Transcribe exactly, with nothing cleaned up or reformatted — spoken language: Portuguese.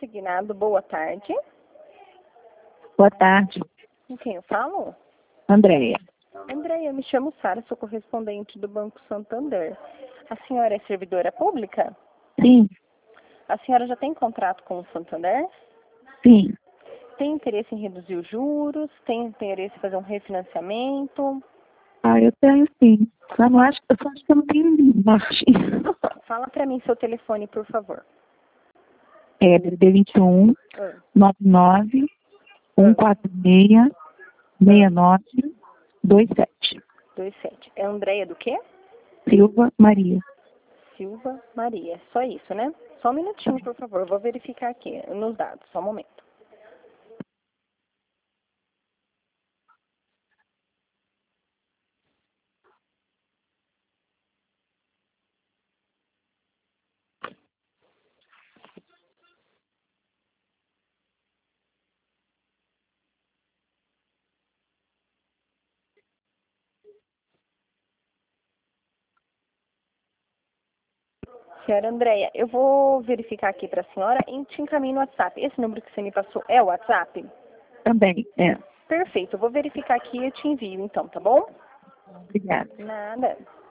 consignado. Boa tarde. Boa tarde, Com quem eu falo? Andréia. Andréia, eu me chamo Sara, sou correspondente do Banco Santander. A senhora é servidora pública? Sim, A senhora já tem contrato com o Santander? sim. Tem interesse em reduzir os juros? Tem interesse em fazer um refinanciamento? Ah, eu tenho sim. Só não acho, eu só acho que eu não tenho margem. Fala para mim seu telefone, por favor. É D D vinte e um, Ah, nove nove, um quatro seis, seis nove, dois sete. dois sete. É Andréia do quê? Silva Maria. Silva Maria. Só isso, né? Só um minutinho, por favor. Eu vou verificar aqui nos dados. Só um momento. Senhora Andréia, eu vou verificar aqui para a senhora e te encaminho no WhatsApp. Esse número que você me passou é o WhatsApp? Também, é. Perfeito. Eu vou verificar aqui e eu te envio, então, tá bom? Obrigada. Nada.